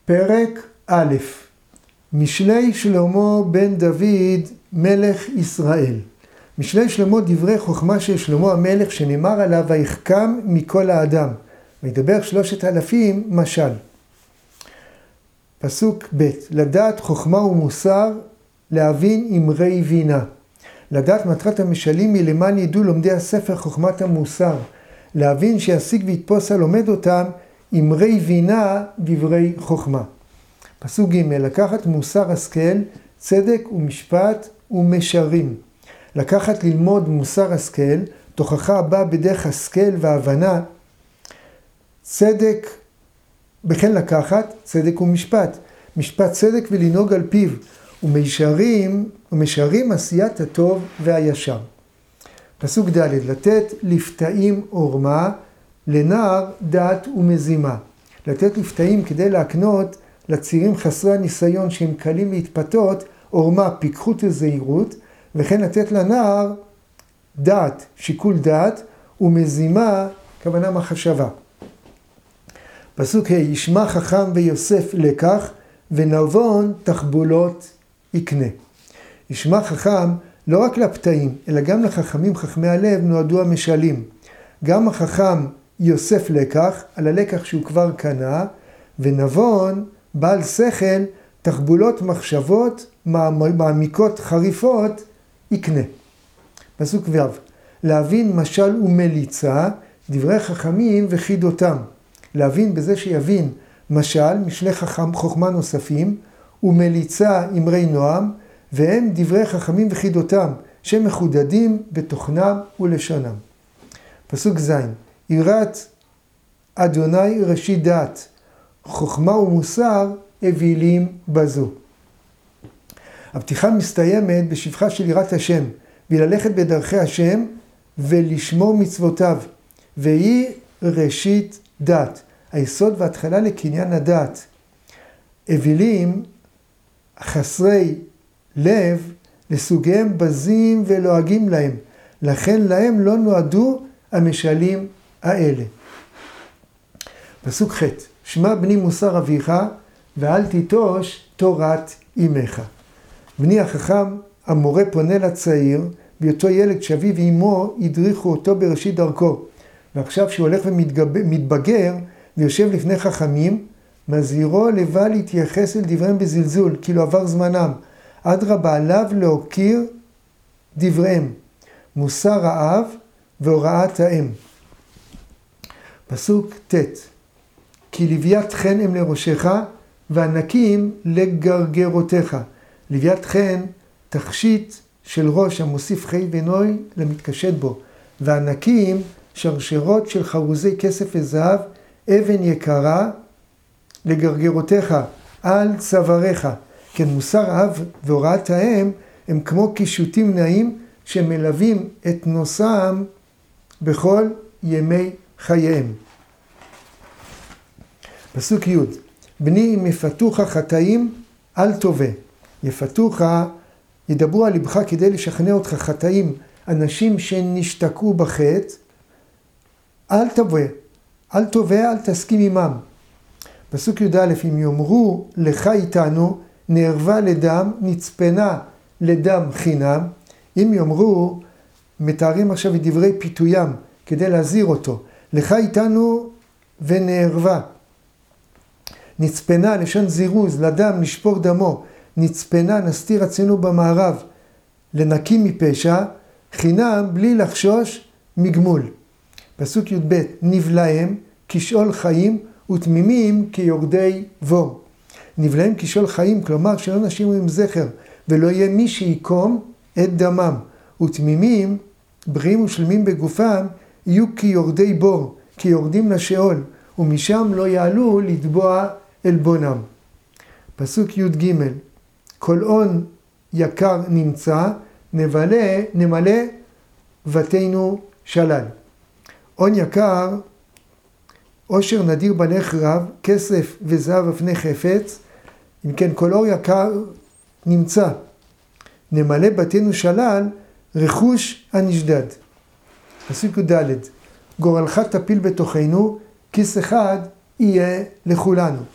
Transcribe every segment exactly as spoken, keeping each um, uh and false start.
פרק א', משלי שלמה בן דוד מלך ישראל. משלי שלמה דברי חוכמה של שלמה המלך שנאמר עליו ויחכם מכל האדם. וידבר שלושת אלפים משל. פסוק ב', לדעת חוכמה ומוסר, להבין אמרי בינה. לדעת מטרת המשלים היא למען ידעו לומדי הספר חוכמת המוסר. להבין שישיג ויתפוס הלומד אותם אמרי בינה דברי חוכמה. פסוק ג', לקחת מוסר השכל, צדק ומשפט ומשרים. לקחת ללמוד מוסר השכל, תוכחה הבאה בדרך השכל והבנה, צדק, בכן לקחת צדק ומשפט. משפט צדק ולנהוג על פיו, ומשרים, ומשרים עשיית הטוב והישר. פסוק ד', לתת לפתאים עורמה, לנער דעת ומזימה. לתת לפתאים כדי להקנות לצעירים חסרי הניסיון שהם קלים להתפתות, עורמה, פיקחות וזהירות, וכן לתת לנער דעת, שיקול דעת, ומזימה, כוונה מחשבה. פסוק ה', ישמע חכם ויוסף לקח, ונבון תחבולות יקנה. ישמע חכם לא רק לפתאים, אלא גם לחכמים חכמי הלב נועדו המשלים. גם החכם יוסף לקח, על הלקח שהוא כבר קנה, ונבון, בעל שכל, תחבולות מחשבות, מעמיקות חריפות, יקנה. פסוק ו', להבין משל ומליצה, דברי חכמים וחידותם. להבין בזה שיבין משל, משלי חכם, חוכמה נוספים, ומליצה אמרי נועם, והם דברי חכמים וחידותם, שמחודדים בתוכנם ולשונם. פסוק ז', יראת אדוני ראשית דעת, חוכמה ומוסר אווילים בזו. הפתיחה מסתיימת בשבחה של יראת השם, וללכת בדרכי השם ולשמור מצוותיו, והיא ראשית דעת, היסוד וההתחלה לקניין הדעת. אווילים חסרי לב לסוגיהם בזים ולועגים להם, לכן להם לא נועדו המשלים האלה. פסוק ח', שמע בני מוסר אביך ואל תיטוש תורת אמך. בני החכם המורה פונה לצעיר, בהיותו ילד שאביו ואמו הדריכו אותו בראשית דרכו, ועכשיו שהוא הולך ומתבגר ויושב לפני חכמים, מזהירו לבל להתייחס אל דבריהם בזלזול, כאילו עבר זמנם. אדרבה עליו להוקיר דבריהם, מוסר האב והוראת האם. פסוק ט', כי לוויית חן הם לראשך וענקים לגרגרותיך. לוויית חן תכשיט של ראש המוסיף חי ונוי למתקשט בו, וענקים שרשרות של חרוזי כסף וזהב, אבן יקרה לגרגרותיך על צוואריך. כן, מוסר האב והוראת האם הם כמו קישוטים נעים שמלווים את נושאם בכל ימי חייהם. פסוק י', בני אם יפתוך חטאים אל תובע. יפתוך, ידברו על לבך כדי לשכנע אותך חטאים, אנשים שנשתקעו בחטא, אל תובע, אל תובע, אל תסכים עמם. פסוק י"א, אם יאמרו לך איתנו, נערבה לדם, נצפנה לדם חינם. אם יאמרו, מתארים עכשיו את דברי פיתוים, כדי להזהיר אותו. לך איתנו ונערבה. נצפנה, לשון זירוז, לדם, נשפור דמו. נצפנה, נסתיר עצמנו במערב. לנקים מפשע, חינם, בלי לחשוש מגמול. פסוק י"ב, נבלהם, כשאול חיים, ותמימים כיורדי בור. נבלהם כשאול חיים, כלומר שלא נשאירו עם זכר, ולא יהיה מי שיקום את דמם. ותמימים, בריאים ושלמים בגופם, יהיו כיורדי בור, כיורדים לשאול, ומשם לא יעלו לתבוע אלבונם. פסוק י"ג, כל און יקר נמצא, נבלה, נמלא בתינו שלל. און יקר, עושר נדיר בנך רב, כסף וזהב אפני חפץ, אם כן כל אור יקר נמצא. נמלא בתינו שלל, רכוש הנשדד. פסוק י"ד, גורלך תפיל בתוכנו, כיס אחד יהיה לכולנו.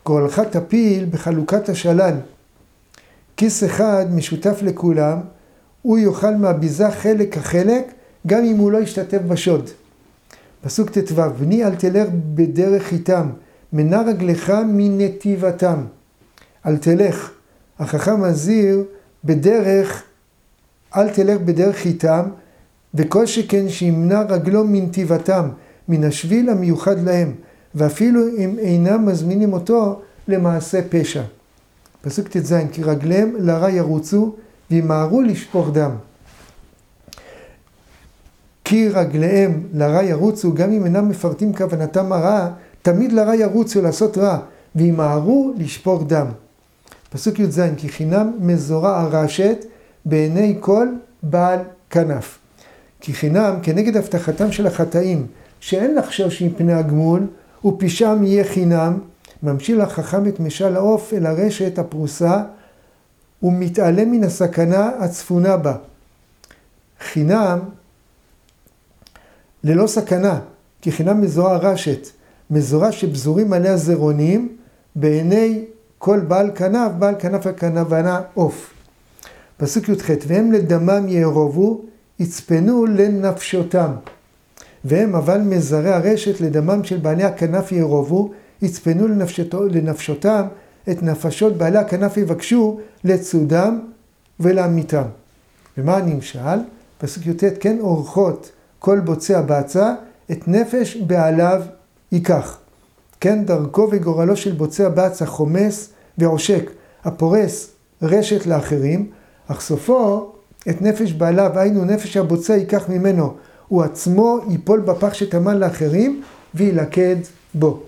גורלך תפיל בחלוקת השלל. כיס אחד משותף לכולם, הוא יאכל מהביזה חלק החלק, גם אם הוא לא ישתתף בשוד. פסוק ט"ו, בני אל תלך בדרך איתם, מנע רגלך מנתיבתם. אל תלך, החכם מזהיר בדרך, אל תלך בדרך איתם, וכל שכן שימנע רגלו מנתיבתם, מן השביל המיוחד להם, ואפילו אם אינם מזמינים אותו למעשה פשע. פסוק ט"ז, כי רגליהם לרע ירוצו, וימהרו לשפוך דם. כי רגליהם לרע ירוצו, גם אם אינם מפרטים כוונתם הרעה, תמיד לרע ירוצו לעשות רע, וימהרו לשפוך דם. פסוק י"ז, כי חינם מזורה הרשת בעיני כל בעל כנף. כי חינם כנגד הבטחתם של החטאים, שאין לחשוש מפני הגמול, ופשעם יהיה חינם, ממשיל החכם את משל העוף אל הרשת הפרוסה, ומתעלם מן הסכנה הצפונה בה. חינם ללא סכנה, כי חינם מזורה הרשת, מזורה שבזורים עליה זרעונים, בעיני כל בעל כנף, בעל כנף הכנבנה עוף. פסוק י"ח, והם לדמם יערובו, יצפנו לנפשותם. והם אבל מזרי הרשת לדמם של בעלי הכנף יערובו, יצפנו לנפשותם, את נפשות בעלי הכנף יבקשו לצודם ולעמיתם. ומה הנמשל? פסוק י"ט, כן אורחות כל בוצע בצע, את נפש בעליו ייקח. כן דרכו וגורלו של בוצע בצע חומס ועושק, הפורס רשת לאחרים, אך סופו את נפש בעליו, היינו נפש הבוצע ייקח ממנו, הוא עצמו ייפול בפח שטמן לאחרים וילכד בו.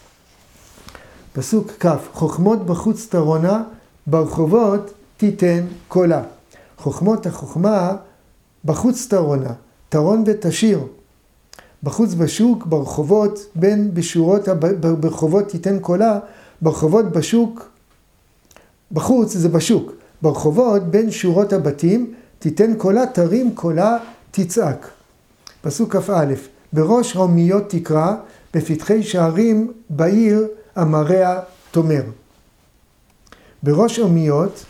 פסוק כ', חוכמות בחוץ תרונה, ברחובות תיתן קולה. חוכמות החוכמה בחוץ תרונה, תרון ותשיר. בחוץ בשוק, ברחובות, בין בשורות, ברחובות תיתן קולה, ברחובות בשוק, בחוץ זה בשוק, ברחובות בין שורות הבתים, תיתן קולה, תרים קולה, תצעק. פסוק כ"א, בראש רומיות תקרא, בפתחי שערים בעיר אמריה תומר. בראש רומיות,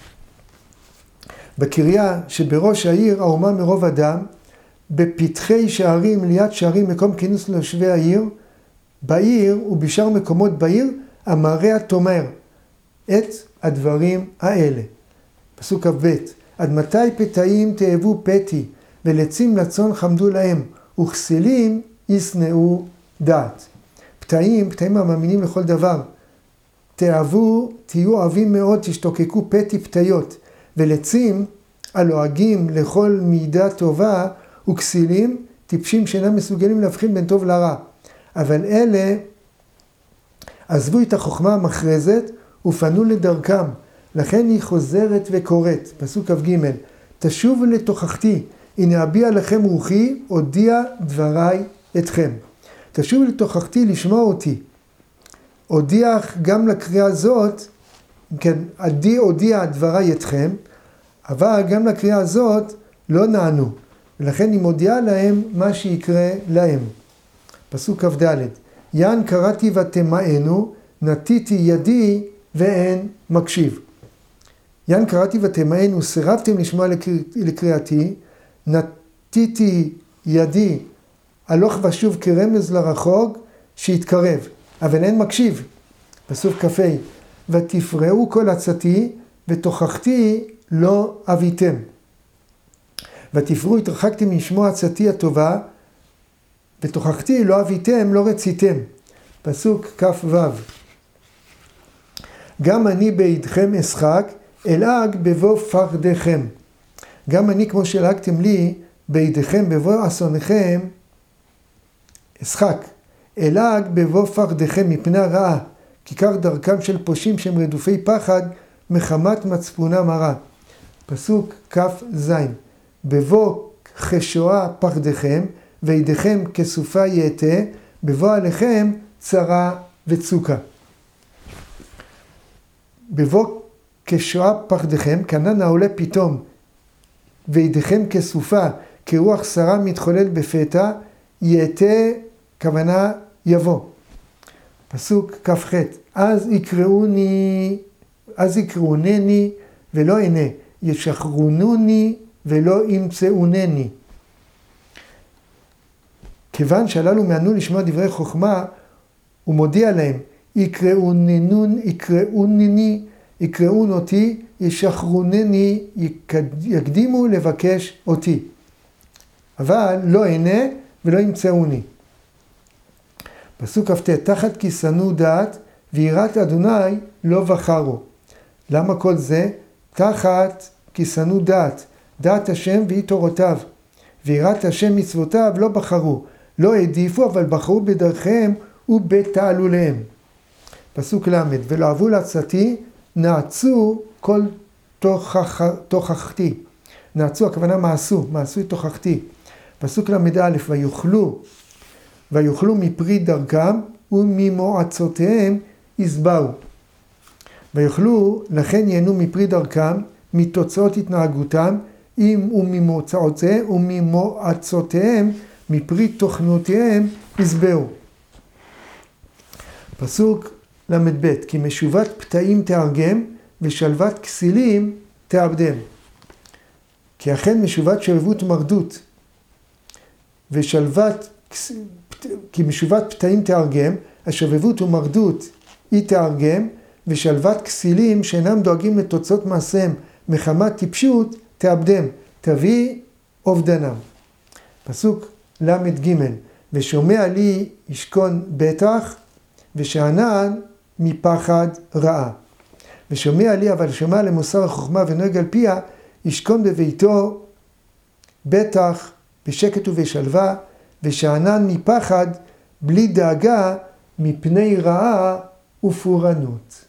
בקריה שבראש העיר האומה מרוב אדם, בפתחי שערים, ליד שערים, מקום כינוס ליושבי העיר, בעיר ובשאר מקומות בעיר, אמריה תומר את הדברים האלה. פסוק כ"ב, עד מתי פתאים תאבו פתי, ולצים לצון חמדו להם, וכסילים ישנאו דעת. פתאים, פתאים המאמינים לכל דבר. תאהבו, תהיו אוהבים מאוד, תשתוקקו פתי פתיות, ולצים הלועגים לכל מידה טובה, וכסילים, טיפשים שאינם מסוגלים להבחין בין טוב לרע. אבל אלה עזבו את החוכמה המכרזת ופנו לדרכם, לכן היא חוזרת וקוראת. פסוק כ"ג, תשובו לתוכחתי, הנה אביע לכם רוחי, הודיע דבריי אתכם. תשובו לתוכחתי לשמוע אותי. הודיע גם לקריאה הזאת, כן, עדי הודיע דבריי אתכם, אבל גם לקריאה הזאת לא נענו. ולכן היא מודיעה להם מה שיקרה להם. פסוק כ"ד, יען קראתי ותמאנו, נטיתי ידי ואין מקשיב. יען קראתי ותמאנו, סירבתם לשמוע לקריאתי, נטיתי ידי, הלוך ושוב כרמז לרחוק, שיתקרב, אבל אין מקשיב. פסוק כ"ה, ותפרעו כל עצתי, ותוכחתי לא אביתם. ותפרו התרחקתם משמוע עצתי הטובה, ותוכחתי לא אביתם, לא רציתם. פסוק כ"ו, גם אני בידכם אשחק, אלעג בבוא פחדכם. גם אני כמו שלעגתם לי, בידכם בבוא אסונכם, אשחק. אלעג בבוא פחדכם מפני הרעה, כיכר דרכם של פושעים שהם רדופי פחד, מחמת מצפונם הרע. פסוק כ"ז, בבוא חשועה פחדכם, וידכם כסופה יתה, בבוא עליכם צרה וצוקה. בבוא כשועה פחדכם, כנן העולה פתאום, וידכם כסופה, כרוח שרה מתחולל בפתע, יתה, כוונה יבוא. פסוק כ"ח, אז יקראוני, אז יקראונני ולא אענה, ישחרונוני ולא ימצאונני. כיוון שהללו מענו לשמוע דברי חוכמה, הוא מודיע להם, יקראוננון, יקראונני, יקראון אותי, ישחרונני, יקדימו לבקש אותי. אבל לא אענה ולא ימצאוני. פסוק כ"ט, תחת כי שנאו דעת ויראת אדוני לא בחרו. למה כל זה? תחת כי שנאו דעת, דעת השם והיא תורותיו, ויראת השם מצוותיו לא בחרו, לא העדיפו אבל בחרו בדרכיהם ובתעלוליהם. פסוק ל', ולא אהבו לעצתי נעצו כל תוכח, תוכחתי. נעצו הכוונה מעשו, מעשו את תוכחתי. פסוק ל"א, ויוכלו, ויוכלו מפרי דרכם וממועצותיהם יסברו. ויוכלו, לכן ייהנו מפרי דרכם, מתוצאות התנהגותם, אם וממוצאותיהם וממועצותיהם, מפרי תוכנותיהם יסברו. פסוק ל"ב, כי משובת פתאים תארגם ושלוות כסילים תאבדם. כי אכן משובת שובבות ומרדות ושלוות, כי משובת פתאים תארגם, השובבות ומרדות היא תארגם, ושלוות כסילים שאינם דואגים לתוצאות מעשיהם מחמת טיפשות תאבדם, תביא אובדנם. פסוק ל"ג, ושומע לי ישכון בטח ושענן מפחד רעה. ושומע לי, אבל שומע למוסר החוכמה ונוהג על פיה, ישכון בביתו בטח בשקט ובשלווה, ושענן מפחד בלי דאגה מפני רעה ופורענות.